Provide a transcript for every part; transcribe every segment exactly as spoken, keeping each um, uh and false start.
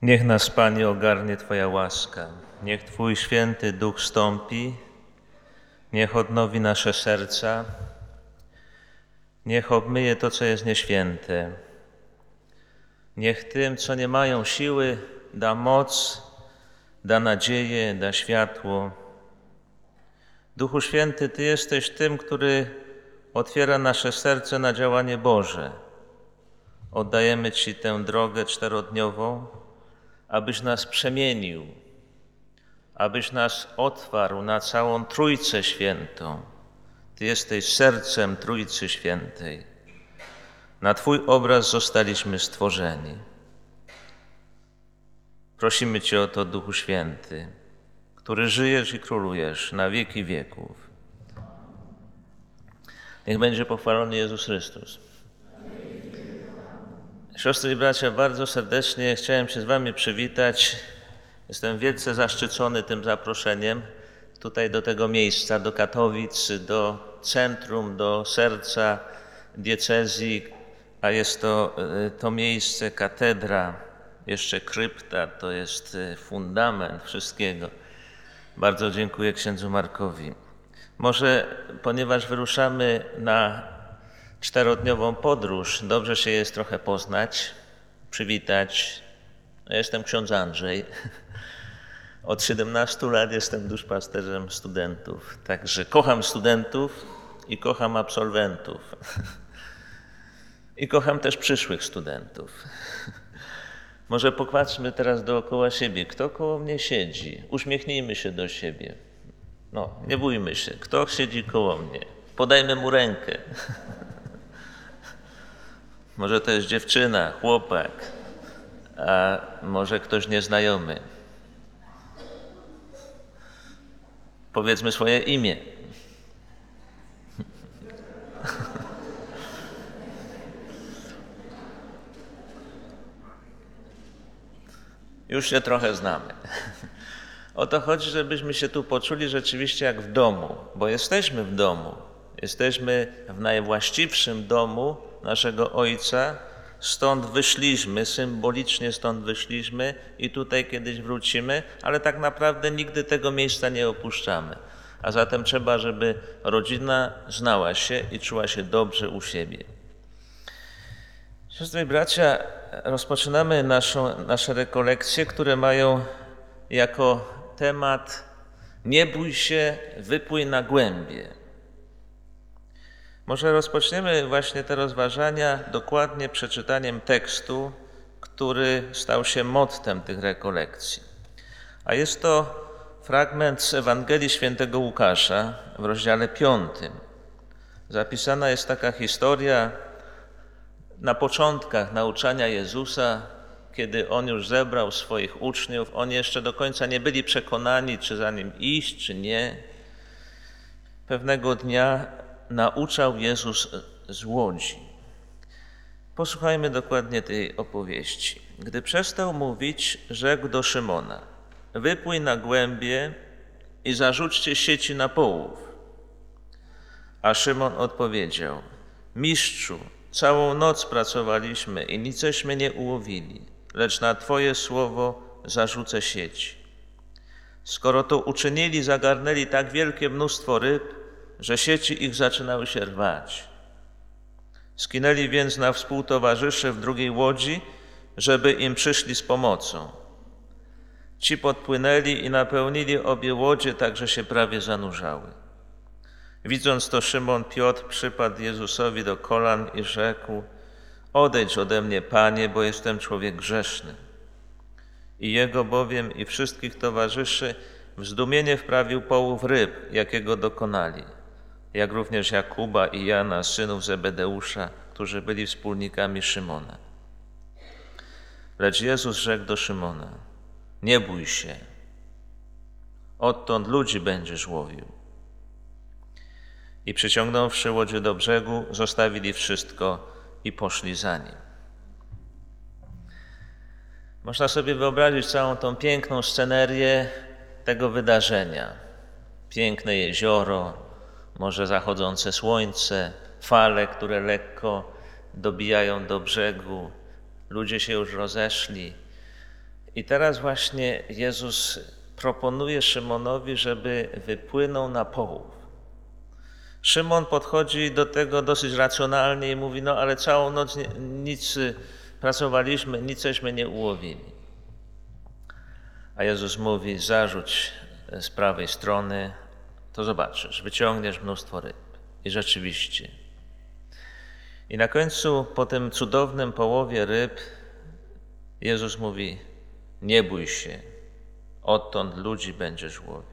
Niech nas, Panie, ogarnie Twoja łaska. Niech Twój święty Duch stąpi, niech odnowi nasze serca, niech obmyje to, co jest nieświęte. Niech tym, co nie mają siły, da moc, da nadzieję, da światło. Duchu Święty, Ty jesteś tym, który otwiera nasze serce na działanie Boże. Oddajemy Ci tę drogę czterodniową, abyś nas przemienił, abyś nas otwarł na całą Trójcę Świętą. Ty jesteś sercem Trójcy Świętej. Na Twój obraz zostaliśmy stworzeni. Prosimy Cię o to, Duchu Święty, który żyjesz i królujesz na wieki wieków. Niech będzie pochwalony Jezus Chrystus. Siostry i bracia, bardzo serdecznie chciałem się z Wami przywitać. Jestem wielce zaszczycony tym zaproszeniem tutaj do tego miejsca, do Katowic, do centrum, do serca diecezji, a jest to, to miejsce katedra, jeszcze krypta, to jest fundament wszystkiego. Bardzo dziękuję księdzu Markowi. Może, ponieważ wyruszamy na czterodniową podróż, dobrze się jest trochę poznać, przywitać. Ja jestem ksiądz Andrzej. Od siedemnastu lat jestem duszpasterzem studentów, także kocham studentów i kocham absolwentów. I kocham też przyszłych studentów. Może popatrzmy teraz dookoła siebie. Kto koło mnie siedzi? Uśmiechnijmy się do siebie. No, nie bójmy się. Kto siedzi koło mnie? Podajmy mu rękę. Może to jest dziewczyna, chłopak, a może ktoś nieznajomy. Powiedzmy swoje imię. Już się trochę znamy. O to chodzi, żebyśmy się tu poczuli rzeczywiście jak w domu, bo jesteśmy w domu. Jesteśmy w najwłaściwszym domu naszego Ojca, stąd wyszliśmy, symbolicznie stąd wyszliśmy i tutaj kiedyś wrócimy, ale tak naprawdę nigdy tego miejsca nie opuszczamy. A zatem trzeba, żeby rodzina znała się i czuła się dobrze u siebie. Siostry i bracia, rozpoczynamy naszą, nasze rekolekcje, które mają jako temat nie bój się, wypłyń na głębie. Może rozpoczniemy właśnie te rozważania dokładnie przeczytaniem tekstu, który stał się mottem tych rekolekcji. A jest to fragment z Ewangelii Świętego Łukasza w rozdziale piątym. Zapisana jest taka historia na początkach nauczania Jezusa, kiedy On już zebrał swoich uczniów. Oni jeszcze do końca nie byli przekonani, czy za Nim iść, czy nie. Pewnego dnia nauczał Jezus z łodzi. Posłuchajmy dokładnie tej opowieści. Gdy przestał mówić, rzekł do Szymona: wypłyń na głębie i zarzućcie sieci na połów. A Szymon odpowiedział: Mistrzu, całą noc pracowaliśmy i niceśmy nie ułowili, lecz na Twoje słowo zarzucę sieć. Skoro to uczynili, zagarnęli tak wielkie mnóstwo ryb, że sieci ich zaczynały się rwać. Skinęli więc na współtowarzyszy w drugiej łodzi, żeby im przyszli z pomocą. Ci podpłynęli i napełnili obie łodzie, tak że się prawie zanurzały. Widząc to, Szymon Piotr przypadł Jezusowi do kolan i rzekł: odejdź ode mnie, Panie, bo jestem człowiek grzeszny. I jego bowiem i wszystkich towarzyszy w zdumienie wprawił połów ryb, jakiego dokonali, jak również Jakuba i Jana, synów Zebedeusza, którzy byli wspólnikami Szymona. Lecz Jezus rzekł do Szymona: nie bój się, odtąd ludzi będziesz łowił. I przyciągnąwszy łodzie do brzegu, zostawili wszystko i poszli za Nim. Można sobie wyobrazić całą tą piękną scenerię tego wydarzenia. Piękne jezioro, może zachodzące słońce, fale, które lekko dobijają do brzegu. Ludzie się już rozeszli I teraz właśnie Jezus proponuje Szymonowi, żeby wypłynął na połów. Szymon podchodzi do tego dosyć racjonalnie i mówi, no ale całą noc nic pracowaliśmy, niceśmy nie ułowili. A Jezus mówi, zarzuć z prawej strony, to zobaczysz, wyciągniesz mnóstwo ryb. I rzeczywiście. I na końcu, po tym cudownym połowie ryb, Jezus mówi, nie bój się, odtąd ludzi będziesz łowił.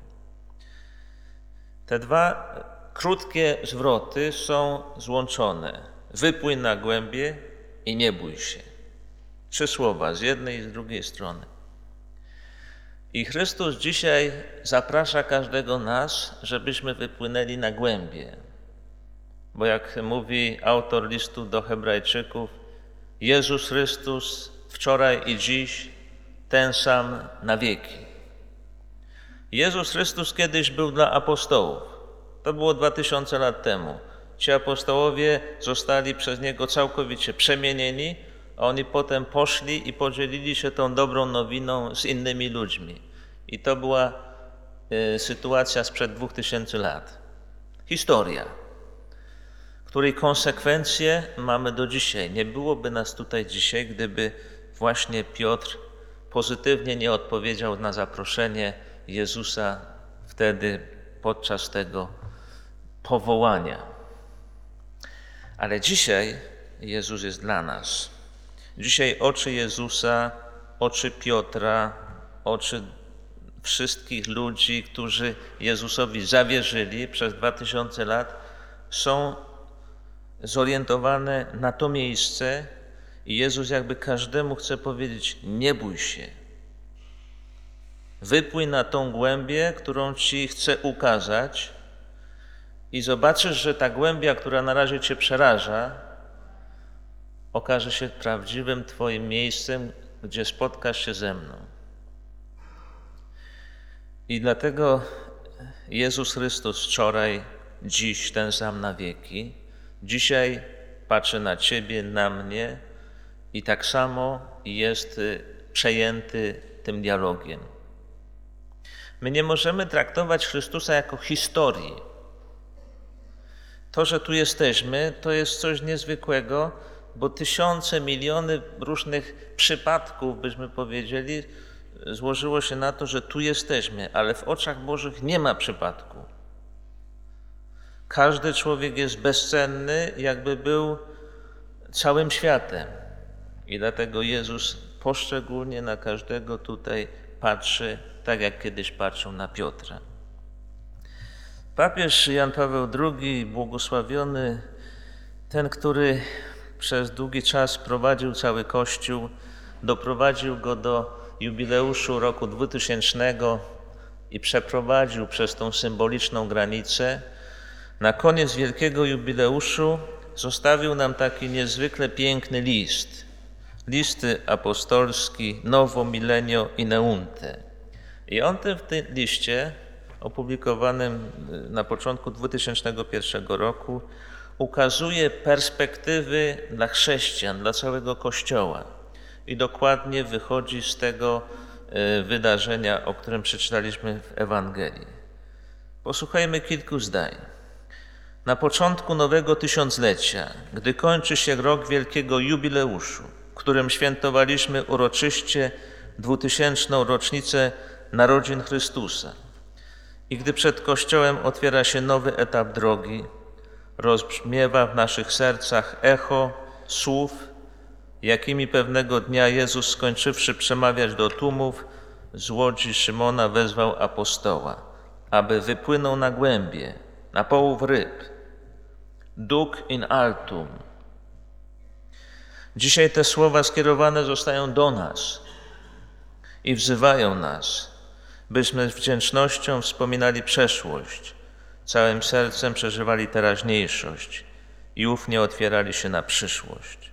Te dwa krótkie zwroty są złączone. Wypłyń na głębie i nie bój się. Trzy słowa z jednej i z drugiej strony. I Chrystus dzisiaj zaprasza każdego nas, żebyśmy wypłynęli na głębie. Bo jak mówi autor listu do Hebrajczyków, Jezus Chrystus wczoraj i dziś ten sam na wieki. Jezus Chrystus kiedyś był dla apostołów. To było dwa tysiące lat temu. Ci apostołowie zostali przez Niego całkowicie przemienieni, a oni potem poszli i podzielili się tą dobrą nowiną z innymi ludźmi. I to była y, sytuacja sprzed dwóch tysięcy lat. Historia, której konsekwencje mamy do dzisiaj. Nie byłoby nas tutaj dzisiaj, gdyby właśnie Piotr pozytywnie nie odpowiedział na zaproszenie Jezusa wtedy podczas tego powołania. Ale dzisiaj Jezus jest dla nas. Dzisiaj oczy Jezusa, oczy Piotra, oczy wszystkich ludzi, którzy Jezusowi zawierzyli przez dwa tysiące lat, są zorientowane na to miejsce i Jezus jakby każdemu chce powiedzieć, nie bój się. Wypłyń na tą głębię, którą Ci chcę ukazać i zobaczysz, że ta głębia, która na razie Cię przeraża, okaże się prawdziwym Twoim miejscem, gdzie spotkasz się ze mną. I dlatego Jezus Chrystus wczoraj, dziś ten sam na wieki, dzisiaj patrzy na Ciebie, na mnie i tak samo jest przejęty tym dialogiem. My nie możemy traktować Chrystusa jako historii. To, że tu jesteśmy, to jest coś niezwykłego, bo tysiące, miliony różnych przypadków, byśmy powiedzieli, złożyło się na to, że tu jesteśmy, ale w oczach Bożych nie ma przypadku. Każdy człowiek jest bezcenny, jakby był całym światem. I dlatego Jezus poszczególnie na każdego tutaj patrzy, tak jak kiedyś patrzył na Piotra. Papież Jan Paweł drugi, błogosławiony, ten, który przez długi czas prowadził cały Kościół, doprowadził go do jubileuszu roku dwutysięcznego i przeprowadził przez tą symboliczną granicę. Na koniec wielkiego jubileuszu zostawił nam taki niezwykle piękny list. Listy apostolski Novo Millennio Ineunte. I on w tym liście, opublikowanym na początku dwutysięcznego pierwszego roku, ukazuje perspektywy dla chrześcijan, dla całego Kościoła. I dokładnie wychodzi z tego wydarzenia, o którym przeczytaliśmy w Ewangelii. Posłuchajmy kilku zdań. Na początku nowego tysiąclecia, gdy kończy się rok wielkiego jubileuszu, którym świętowaliśmy uroczyście dwutysięczną rocznicę narodzin Chrystusa, i gdy przed Kościołem otwiera się nowy etap drogi, rozbrzmiewa w naszych sercach echo słów, jakimi pewnego dnia Jezus, skończywszy przemawiać do tłumów, z łodzi Szymona wezwał apostoła, aby wypłynął na głębie, na połów ryb. Duc in altum. Dzisiaj te słowa skierowane zostają do nas i wzywają nas, byśmy z wdzięcznością wspominali przeszłość, całym sercem przeżywali teraźniejszość i ufnie otwierali się na przyszłość.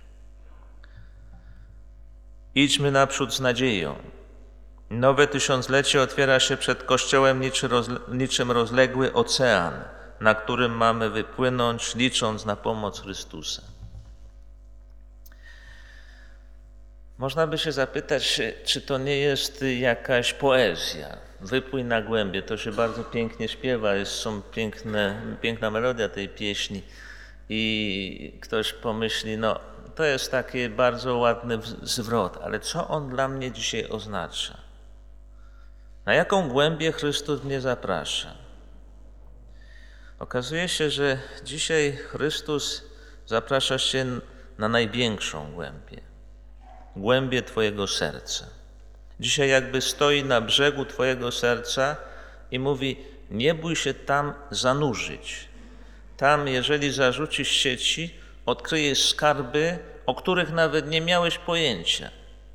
Idźmy naprzód z nadzieją. Nowe tysiąclecie otwiera się przed Kościołem niczym rozległy ocean, na którym mamy wypłynąć, licząc na pomoc Chrystusa. Można by się zapytać, czy to nie jest jakaś poezja. Wypłyń na głębie, to się bardzo pięknie śpiewa, jest, są piękne, piękna melodia tej pieśni i ktoś pomyśli, no to jest taki bardzo ładny zwrot, ale co on dla mnie dzisiaj oznacza? Na jaką głębię Chrystus mnie zaprasza? Okazuje się, że dzisiaj Chrystus zaprasza się na największą głębię. Głębię Twojego serca. Dzisiaj jakby stoi na brzegu Twojego serca i mówi, nie bój się tam zanurzyć. Tam, jeżeli zarzucisz sieci, odkryjesz skarby, o których nawet nie miałeś pojęcia.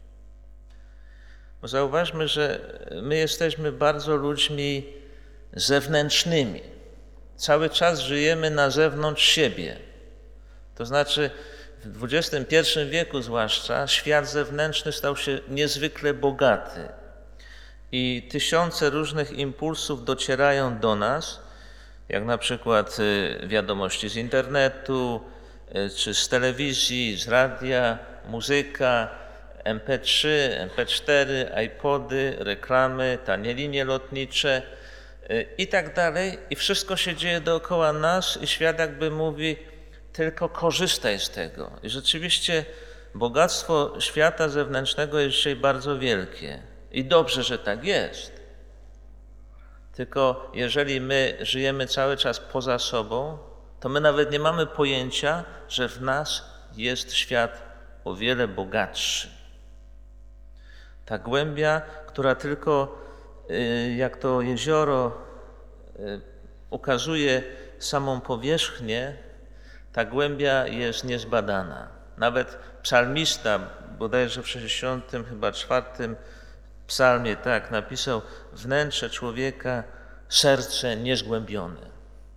Bo zauważmy, że my jesteśmy bardzo ludźmi zewnętrznymi. Cały czas żyjemy na zewnątrz siebie. To znaczy w dwudziestym pierwszym wieku zwłaszcza świat zewnętrzny stał się niezwykle bogaty i tysiące różnych impulsów docierają do nas, jak na przykład wiadomości z internetu, czy z telewizji, z radia, muzyka, em pe trzy, em pe cztery, iPody, reklamy, tanie linie lotnicze i tak dalej. I wszystko się dzieje dookoła nas i świat jakby mówi, tylko korzystaj z tego. I rzeczywiście bogactwo świata zewnętrznego jest dzisiaj bardzo wielkie. I dobrze, że tak jest. Tylko jeżeli my żyjemy cały czas poza sobą, to my nawet nie mamy pojęcia, że w nas jest świat o wiele bogatszy. Ta głębia, która tylko jak to jezioro ukazuje samą powierzchnię, ta głębia jest niezbadana. Nawet psalmista, bodajże w sześćdziesiątym chyba czwartym psalmie tak napisał, wnętrze człowieka, serce niezgłębione.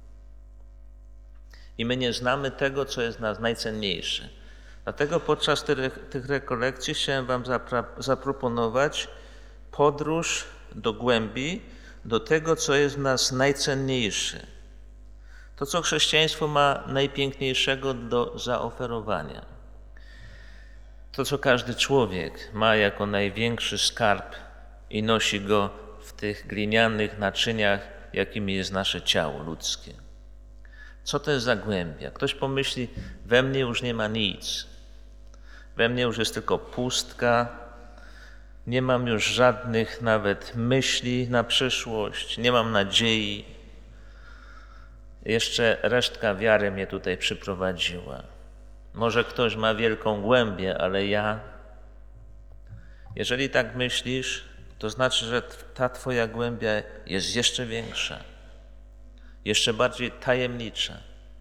I my nie znamy tego, co jest nas najcenniejsze. Dlatego podczas tych, tych rekolekcji chciałem wam zapra- zaproponować podróż do głębi, do tego, co jest w nas najcenniejsze. To, co chrześcijaństwo ma najpiękniejszego do zaoferowania. To, co każdy człowiek ma jako największy skarb i nosi go w tych glinianych naczyniach, jakimi jest nasze ciało ludzkie. Co to jest za głębia? Ktoś pomyśli, we mnie już nie ma nic. We mnie już jest tylko pustka, nie mam już żadnych nawet myśli na przyszłość, nie mam nadziei. Jeszcze resztka wiary mnie tutaj przyprowadziła. Może ktoś ma wielką głębię, ale ja... Jeżeli tak myślisz, to znaczy, że ta Twoja głębia jest jeszcze większa, jeszcze bardziej tajemnicza.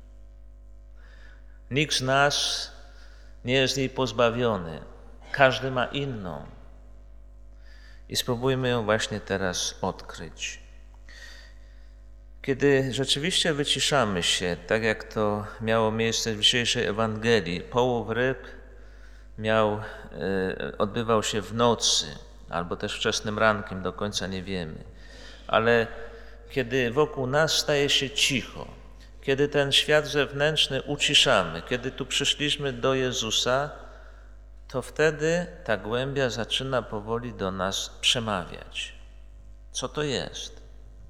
Nikt z nas nie jest jej pozbawiony. Każdy ma inną. I spróbujmy ją właśnie teraz odkryć. Kiedy rzeczywiście wyciszamy się, tak jak to miało miejsce w dzisiejszej Ewangelii, połów ryb miał, y, odbywał się w nocy, albo też wczesnym rankiem, do końca nie wiemy. Ale kiedy wokół nas staje się cicho, kiedy ten świat zewnętrzny uciszamy, kiedy tu przyszliśmy do Jezusa, to wtedy ta głębia zaczyna powoli do nas przemawiać. Co to jest?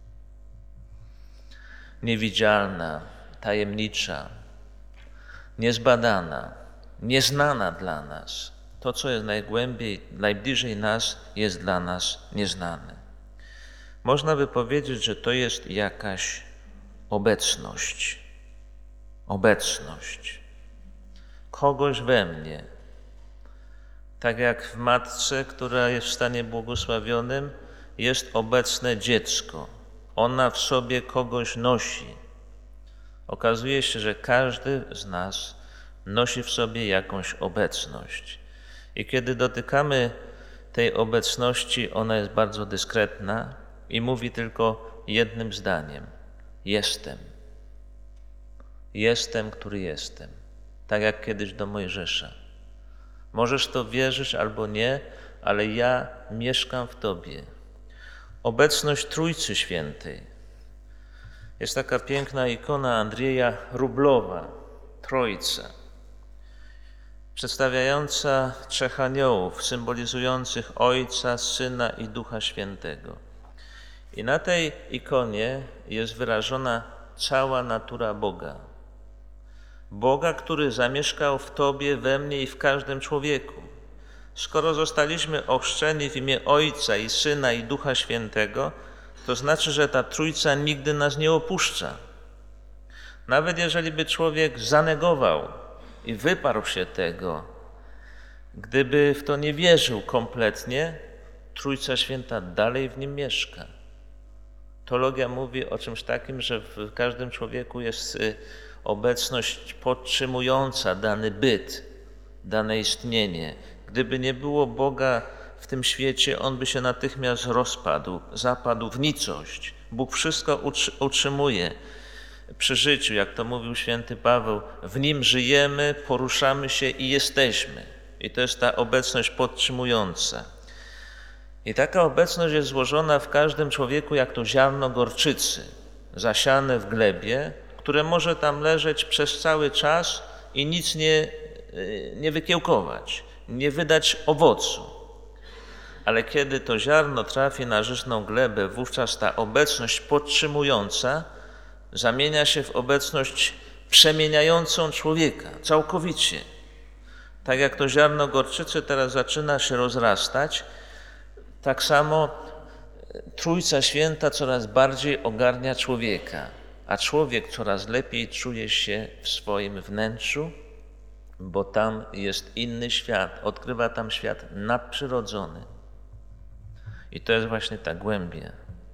Niewidzialna, tajemnicza, niezbadana, nieznana dla nas. To, co jest najgłębiej, najbliżej nas, jest dla nas nieznane. Można by powiedzieć, że to jest jakaś obecność. Obecność. Kogoś we mnie. Tak jak w matce, która jest w stanie błogosławionym, jest obecne dziecko. Ona w sobie kogoś nosi. Okazuje się, że każdy z nas nosi w sobie jakąś obecność. I kiedy dotykamy tej obecności, ona jest bardzo dyskretna i mówi tylko jednym zdaniem. Jestem. Jestem, który jestem. Tak jak kiedyś do Mojżesza. Możesz to wierzyć albo nie, ale ja mieszkam w Tobie. Obecność Trójcy Świętej. Jest taka piękna ikona Andrzeja Rublowa, Trójca. przedstawiająca trzech aniołów, symbolizujących Ojca, Syna i Ducha Świętego. I na tej ikonie jest wyrażona cała natura Boga. Boga, który zamieszkał w Tobie, we mnie i w każdym człowieku. Skoro zostaliśmy ochrzczeni w imię Ojca i Syna i Ducha Świętego, to znaczy, że ta Trójca nigdy nas nie opuszcza. Nawet jeżeli by człowiek zanegował i wyparł się tego, gdyby w to nie wierzył kompletnie, Trójca Święta dalej w nim mieszka. Teologia mówi o czymś takim, że w każdym człowieku jest obecność podtrzymująca dany byt, dane istnienie. Gdyby nie było Boga w tym świecie, on by się natychmiast rozpadł, zapadł w nicość. Bóg wszystko utrzymuje przy życiu, jak to mówił święty Paweł. W Nim żyjemy, poruszamy się i jesteśmy. I to jest ta obecność podtrzymująca. I taka obecność jest złożona w każdym człowieku jak to ziarno gorczycy, zasiane w glebie, które może tam leżeć przez cały czas i nic nie, nie wykiełkować, nie wydać owocu. Ale kiedy to ziarno trafi na żyzną glebę, wówczas ta obecność podtrzymująca zamienia się w obecność przemieniającą człowieka całkowicie. Tak jak to ziarno gorczycy teraz zaczyna się rozrastać, tak samo Trójca Święta coraz bardziej ogarnia człowieka, a człowiek coraz lepiej czuje się w swoim wnętrzu, bo tam jest inny świat, odkrywa tam świat nadprzyrodzony. I to jest właśnie ta głębia.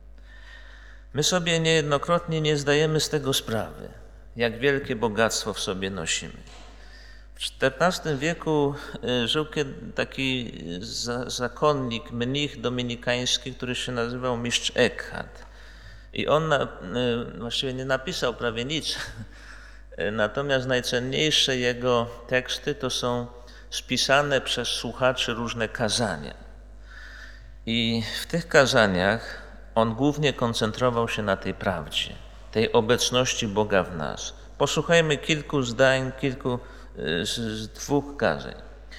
My sobie niejednokrotnie nie zdajemy z tego sprawy, jak wielkie bogactwo w sobie nosimy. W czternastym wieku żył taki zakonnik, mnich dominikański, który się nazywał mistrz Eckhart. I on na, właściwie nie napisał prawie nic, natomiast najcenniejsze jego teksty to są spisane przez słuchaczy różne kazania. I w tych kazaniach on głównie koncentrował się na tej prawdzie, tej obecności Boga w nas. Posłuchajmy kilku zdań, kilku z dwóch kazań.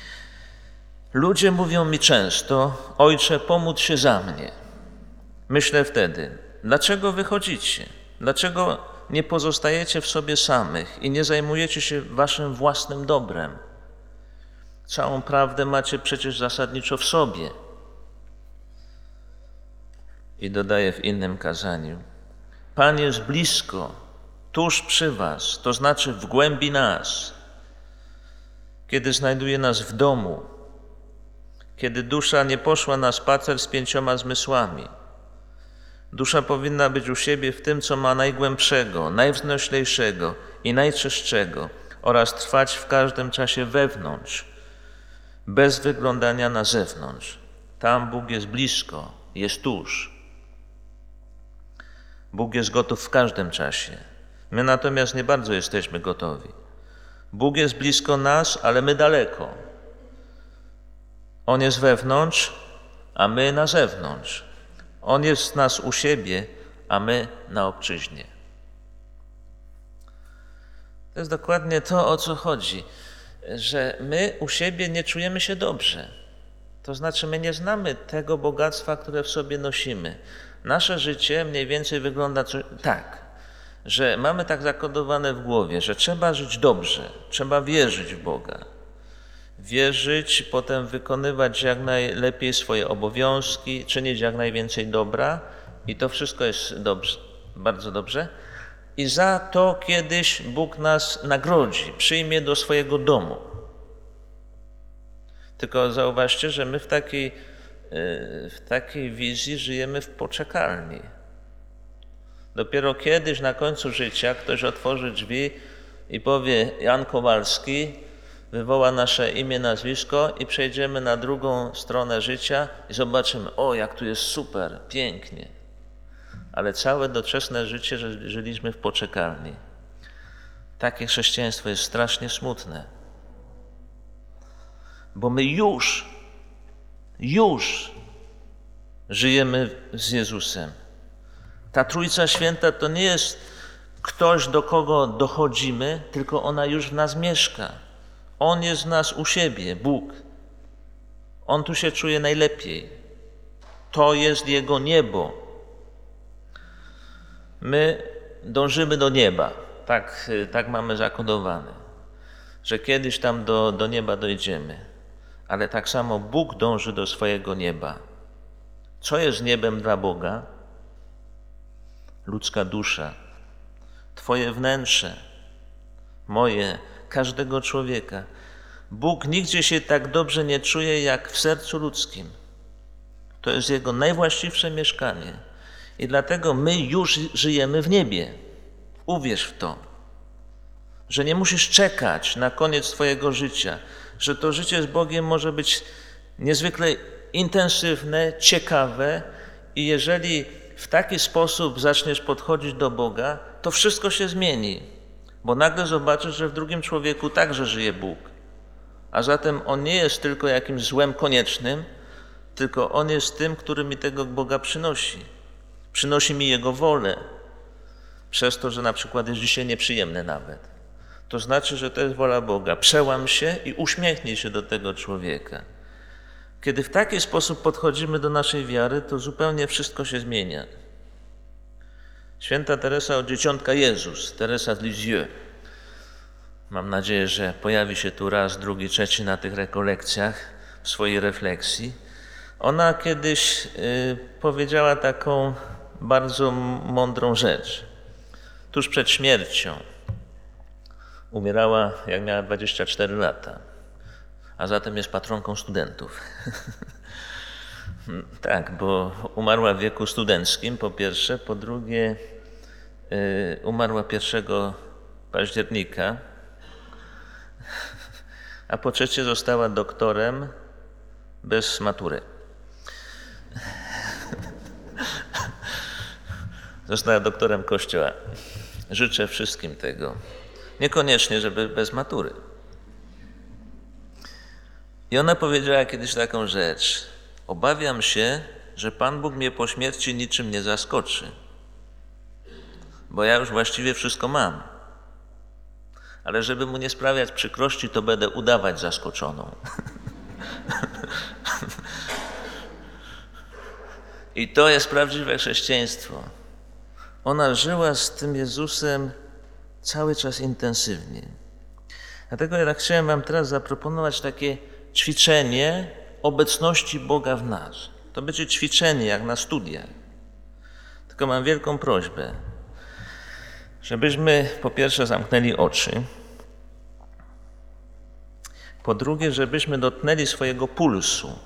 Ludzie mówią mi często: Ojcze, pomódl się za mnie. Myślę wtedy: dlaczego wychodzicie? Dlaczego nie pozostajecie w sobie samych i nie zajmujecie się waszym własnym dobrem? Całą prawdę macie przecież zasadniczo w sobie. I dodaje w innym kazaniu: Pan jest blisko, tuż przy was, to znaczy w głębi nas. Kiedy znajduje nas w domu, kiedy dusza nie poszła na spacer z pięcioma zmysłami. Dusza powinna być u siebie w tym, co ma najgłębszego, najwznoślejszego i najczystszego oraz trwać w każdym czasie wewnątrz, bez wyglądania na zewnątrz. Tam Bóg jest blisko, jest tuż. Bóg jest gotów w każdym czasie. My natomiast nie bardzo jesteśmy gotowi. Bóg jest blisko nas, ale my daleko. On jest wewnątrz, a my na zewnątrz. On jest z nas u siebie, a my na obczyźnie. To jest dokładnie to, o co chodzi, że my u siebie nie czujemy się dobrze. To znaczy, my nie znamy tego bogactwa, które w sobie nosimy. Nasze życie mniej więcej wygląda tak, że mamy tak zakodowane w głowie, że trzeba żyć dobrze, trzeba wierzyć w Boga. Wierzyć, potem wykonywać jak najlepiej swoje obowiązki, czynić jak najwięcej dobra i to wszystko jest dobrze, bardzo dobrze. I za to kiedyś Bóg nas nagrodzi, przyjmie do swojego domu. Tylko zauważcie, że my w takiej, w takiej wizji żyjemy w poczekalni. Dopiero kiedyś na końcu życia ktoś otworzy drzwi i powie: Jan Kowalski, wywoła nasze imię, nazwisko i przejdziemy na drugą stronę życia i zobaczymy: o, jak tu jest super, pięknie. Ale całe doczesne życie żyliśmy w poczekalni. Takie chrześcijaństwo jest strasznie smutne. Bo my już, już żyjemy z Jezusem. Ta Trójca Święta to nie jest ktoś, do kogo dochodzimy, tylko ona już w nas mieszka. On jest z nas u siebie, Bóg. On tu się czuje najlepiej. To jest Jego niebo. My dążymy do nieba. Tak, tak mamy zakodowane, że kiedyś tam do, do nieba dojdziemy. Ale tak samo Bóg dąży do swojego nieba. Co jest niebem dla Boga? Ludzka dusza, Twoje wnętrze, moje, każdego człowieka. Bóg nigdzie się tak dobrze nie czuje jak w sercu ludzkim. To jest Jego najwłaściwsze mieszkanie. I dlatego my już żyjemy w niebie. Uwierz w to, że nie musisz czekać na koniec Twojego życia, że to życie z Bogiem może być niezwykle intensywne, ciekawe i jeżeli w taki sposób zaczniesz podchodzić do Boga, to wszystko się zmieni, bo nagle zobaczysz, że w drugim człowieku także żyje Bóg. A zatem On nie jest tylko jakimś złem koniecznym, tylko On jest tym, który mi tego Boga przynosi. Przynosi mi Jego wolę, przez to, że na przykład jest dzisiaj nieprzyjemny nawet. To znaczy, że to jest wola Boga. Przełam się i uśmiechnij się do tego człowieka. Kiedy w taki sposób podchodzimy do naszej wiary, to zupełnie wszystko się zmienia. Święta Teresa od Dzieciątka Jezus, Teresa z Lisieux. Mam nadzieję, że pojawi się tu raz, drugi, trzeci na tych rekolekcjach w swojej refleksji. Ona kiedyś y, powiedziała taką bardzo mądrą rzecz. Tuż przed śmiercią umierała, jak miała dwadzieścia cztery lata, a zatem jest patronką studentów. Tak, bo umarła w wieku studenckim, po pierwsze, po drugie y, umarła pierwszego października, a po trzecie została doktorem bez matury. Została doktorem Kościoła. Życzę wszystkim tego. Niekoniecznie, żeby bez matury. I ona powiedziała kiedyś taką rzecz. Obawiam się, że Pan Bóg mnie po śmierci niczym nie zaskoczy, bo ja już właściwie wszystko mam. Ale żeby mu nie sprawiać przykrości, to będę udawać zaskoczoną. I to jest prawdziwe chrześcijaństwo. Ona żyła z tym Jezusem cały czas intensywnie. Dlatego ja chciałem wam teraz zaproponować takie ćwiczenie obecności Boga w nas. To będzie ćwiczenie jak na studiach. Tylko mam wielką prośbę, żebyśmy po pierwsze zamknęli oczy, po drugie, żebyśmy dotknęli swojego pulsu.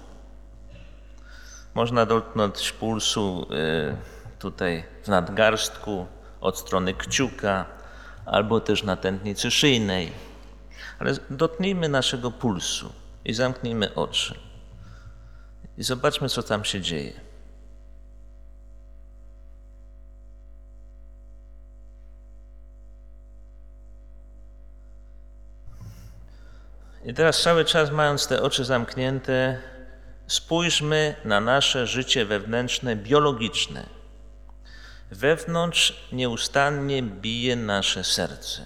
Można dotknąć pulsu tutaj w nadgarstku, od strony kciuka, albo też na tętnicy szyjnej. Ale dotknijmy naszego pulsu i zamknijmy oczy. I zobaczmy, co tam się dzieje. I teraz cały czas, mając te oczy zamknięte, spójrzmy na nasze życie wewnętrzne, biologiczne. Wewnątrz nieustannie bije nasze serce.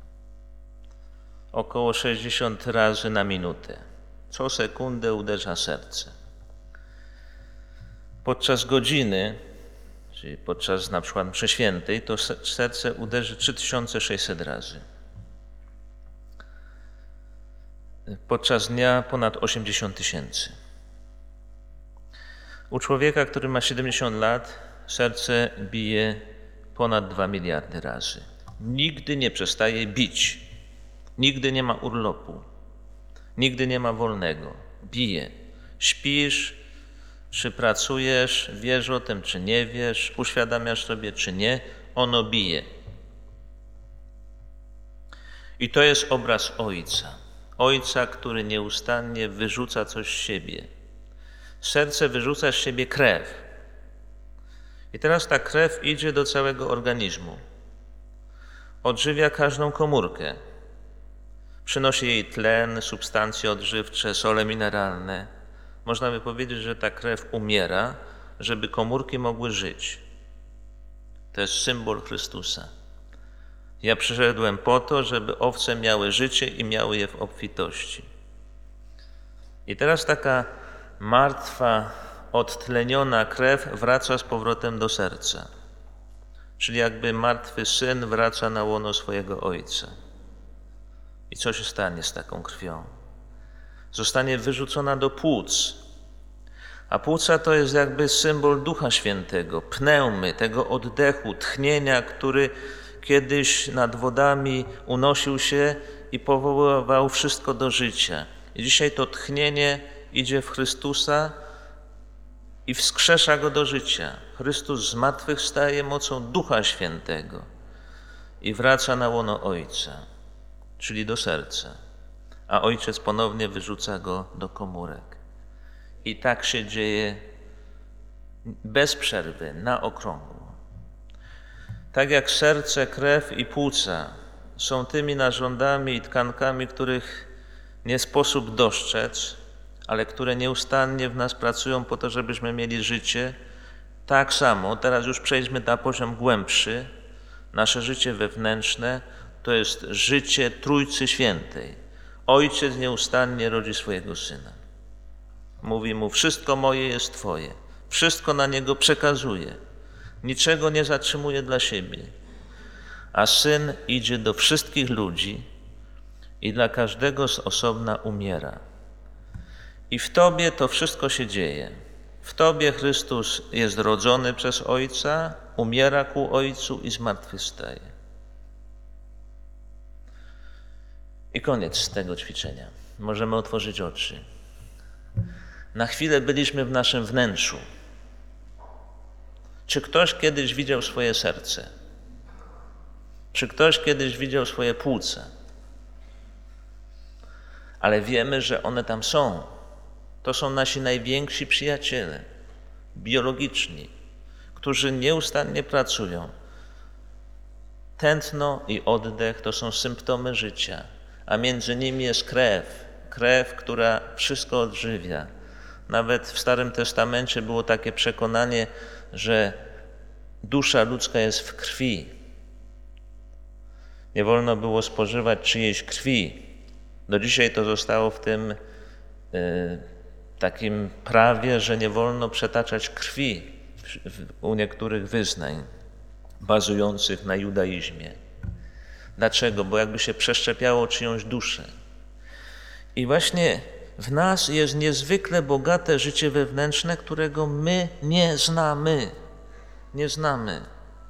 Około sześćdziesiąt razy na minutę. Co sekundę uderza serce. Podczas godziny, czyli podczas na przykład mszy świętej, to serce uderzy trzy tysiące sześćset razy. Podczas dnia ponad osiemdziesiąt tysięcy. U człowieka, który ma siedemdziesiąt lat, serce bije ponad dwa miliardy razy. Nigdy nie przestaje bić. Nigdy nie ma urlopu. Nigdy nie ma wolnego. Bije. Śpisz, czy pracujesz, wiesz o tym, czy nie wiesz, uświadamiasz sobie, czy nie, ono bije. I to jest obraz Ojca. Ojca, który nieustannie wyrzuca coś z siebie. Serce wyrzuca z siebie krew. I teraz ta krew idzie do całego organizmu. Odżywia każdą komórkę. Przynosi jej tlen, substancje odżywcze, sole mineralne. Można by powiedzieć, że ta krew umiera, żeby komórki mogły żyć. To jest symbol Chrystusa. Ja przyszedłem po to, żeby owce miały życie i miały je w obfitości. I teraz taka martwa, odtleniona krew wraca z powrotem do serca. Czyli jakby martwy syn wraca na łono swojego ojca. I co się stanie z taką krwią? Zostanie wyrzucona do płuc. A płuca to jest jakby symbol Ducha Świętego, pneumy, tego oddechu, tchnienia, który kiedyś nad wodami unosił się i powoływał wszystko do życia. I dzisiaj to tchnienie idzie w Chrystusa i wskrzesza go do życia. Chrystus zmartwychwstaje mocą Ducha Świętego i wraca na łono Ojca, czyli do serca, a Ojciec ponownie wyrzuca go do komórek. I tak się dzieje bez przerwy, na okrągło. Tak jak serce, krew i płuca są tymi narządami i tkankami, których nie sposób dostrzec, ale które nieustannie w nas pracują po to, żebyśmy mieli życie, tak samo, teraz już przejdźmy na poziom głębszy, nasze życie wewnętrzne to jest życie Trójcy Świętej. Ojciec nieustannie rodzi swojego Syna. Mówi mu, wszystko moje jest Twoje, wszystko na Niego przekazuje, niczego nie zatrzymuje dla siebie. A Syn idzie do wszystkich ludzi i dla każdego z osobna umiera. I w Tobie to wszystko się dzieje. W Tobie Chrystus jest rodzony przez Ojca, umiera ku Ojcu i zmartwychwstaje. I koniec tego ćwiczenia. Możemy otworzyć oczy. Na chwilę byliśmy w naszym wnętrzu. Czy ktoś kiedyś widział swoje serce? Czy ktoś kiedyś widział swoje płuca? Ale wiemy, że one tam są. To są nasi najwięksi przyjaciele, biologiczni, którzy nieustannie pracują. Tętno i oddech to są symptomy życia, a między nimi jest krew, krew, która wszystko odżywia. Nawet w Starym Testamencie było takie przekonanie, że dusza ludzka jest w krwi. Nie wolno było spożywać czyjejś krwi. Do dzisiaj to zostało w tym y, takim prawie, że nie wolno przetaczać krwi u niektórych wyznań bazujących na judaizmie. Dlaczego? Bo jakby się przeszczepiało czyjąś duszę. I właśnie w nas jest niezwykle bogate życie wewnętrzne, którego my nie znamy. Nie znamy.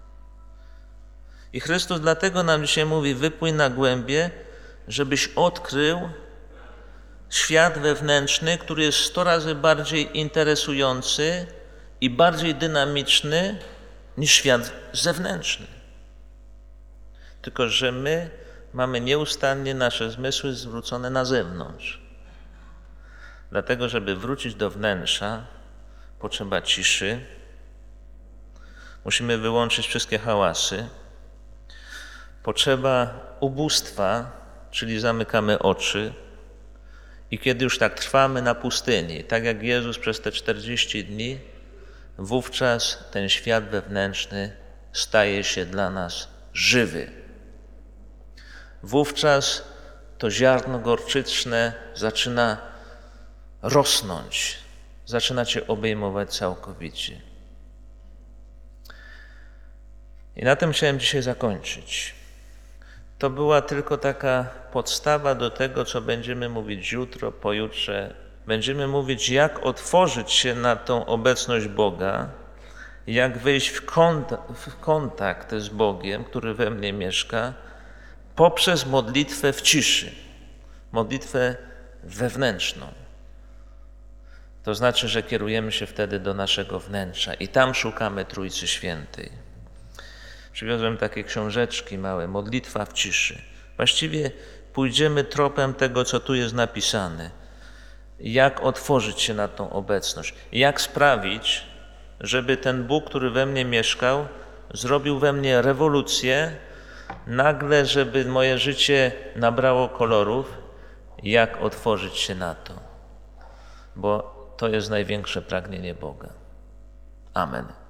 I Chrystus dlatego nam dzisiaj mówi, wypłyń na głębie, żebyś odkrył świat wewnętrzny, który jest sto razy bardziej interesujący i bardziej dynamiczny niż świat zewnętrzny. Tylko że my mamy nieustannie nasze zmysły zwrócone na zewnątrz. Dlatego, żeby wrócić do wnętrza, potrzeba ciszy. Musimy wyłączyć wszystkie hałasy. Potrzeba ubóstwa, czyli zamykamy oczy. I kiedy już tak trwamy na pustyni, tak jak Jezus przez te czterdzieści dni, wówczas ten świat wewnętrzny staje się dla nas żywy. Wówczas to ziarno gorczyczne zaczyna rosnąć, zaczyna Cię obejmować całkowicie. I na tym chciałem dzisiaj zakończyć. To była tylko taka podstawa do tego, co będziemy mówić jutro, pojutrze. Będziemy mówić, jak otworzyć się na tą obecność Boga, jak wejść w kontakt, w kontakt z Bogiem, który we mnie mieszka, poprzez modlitwę w ciszy, modlitwę wewnętrzną. To znaczy, że kierujemy się wtedy do naszego wnętrza i tam szukamy Trójcy Świętej. Przywiozłem takie książeczki małe, modlitwa w ciszy. Właściwie pójdziemy tropem tego, co tu jest napisane. Jak otworzyć się na tą obecność. Jak sprawić, żeby ten Bóg, który we mnie mieszkał, zrobił we mnie rewolucję, nagle, żeby moje życie nabrało kolorów. Jak otworzyć się na to. Bo to jest największe pragnienie Boga. Amen.